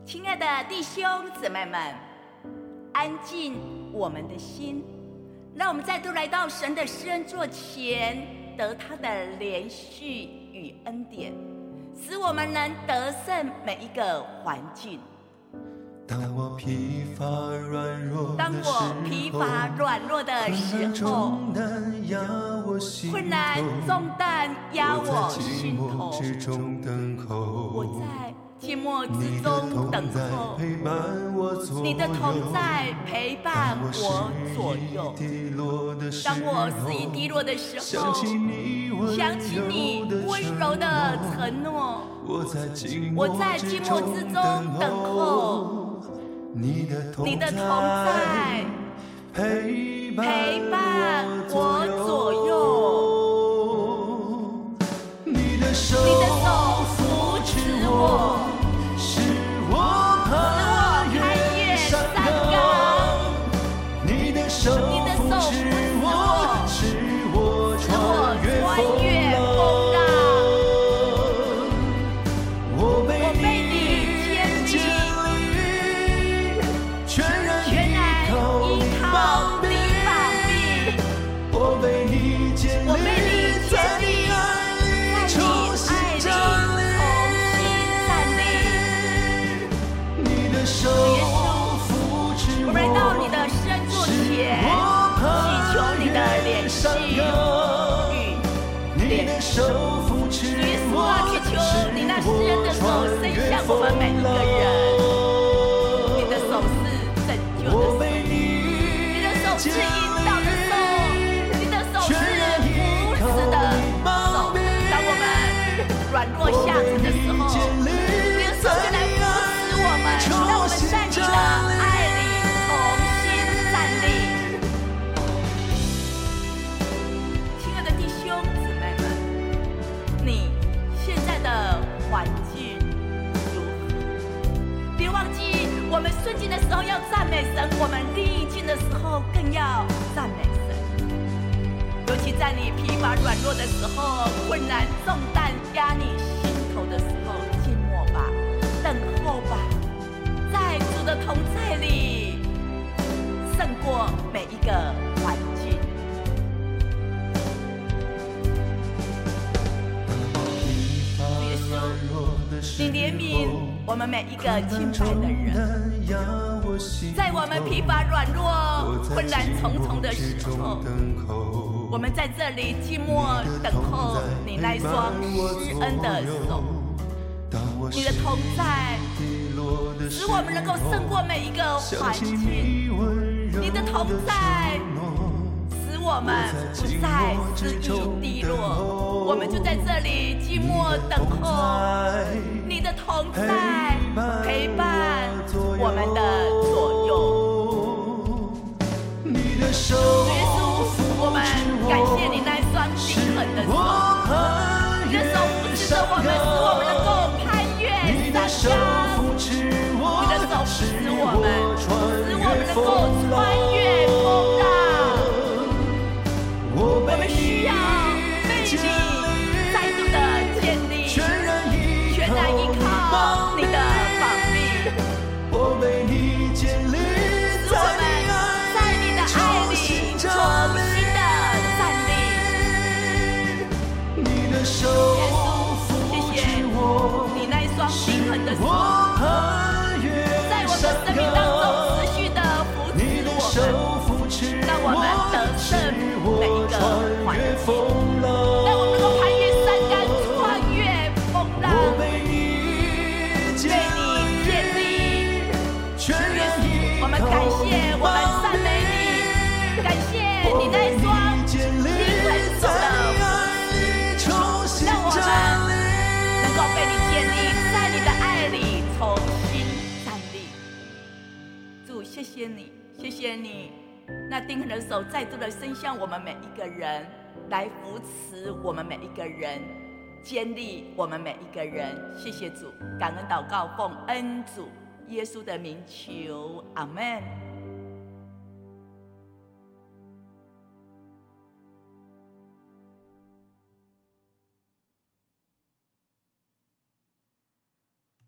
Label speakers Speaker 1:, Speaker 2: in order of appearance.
Speaker 1: 亲爱的弟兄姊妹们，安静我们的心，让我们再度来到神的施恩座前，得他的连续与恩典，使我们能得胜每一个环境。
Speaker 2: 当我疲乏软弱的时候，
Speaker 1: 困难重担压我心头，我在寂寞之中等候，你的同在陪伴我左右。当我失意低落的时候，想起你温柔的承诺，我在寂寞之中等候你的同在陪伴我左右，你的手扶持我，使我攀越山岗，你的手扶持我，使我穿越风浪，我被你建立，全然依靠你膀臂，我被你建立，在你爱里重新站立，你的手扶持我，我来到你的施恩座前，祈求你的怜恤与怜恤。耶稣啊，祈求你那施恩的手伸向我们每一个人，你的手是拯救的手，你的手是引导的手，你的手是扶持的手。当我们软弱下沉的时候，你的手就来扶持我们，让我们在你的爱里重新站立。亲爱的弟兄姊妹们，你现在的环境如何？别忘记，我们顺境的时候要赞美神，我们逆境的时候更要赞美神。尤其在你疲乏软弱的时候，困难重担压你心头的时候，静默吧，等候吧，在主的同在里胜过每一个环境。耶稣，你怜悯我们每一个敬拜的人，在我们疲乏软弱、困难重重的时候，我们在这里寂寞等候你那双施恩的手，你的同在使我们能够胜过每一个环境，你的同在使我们不再失意低落，我们就在这里寂寞等候你的同在陪伴我们的左右。你的手，耶稣，我们感谢你那双平衡的手，你的手扶持着我们，使我们能够攀越山岗，你的手扶持我们，使我们能够穿越风浪。我们需要被你再度的建立，全然依靠你的膀臂，我被你建立，使我们在你的爱里重新的站立。你的手扶持我，谢谢你那一双平衡的手，在我们的生命当中持续的扶持我们，让我们得胜每一个环境，让我们能够攀越山岗，穿越风浪，被你建立。耶稣，我们感谢，我们赞美你，感谢你那双灵魂手的扶持，让我们能够被你建立，在你的爱里重新站立。主，谢谢你，谢谢你那定恒的手再度的伸向我们每一个人，来扶持我们每一个人，坚立我们每一个人。谢谢主，感恩祷告，奉恩主耶稣的名求，阿们。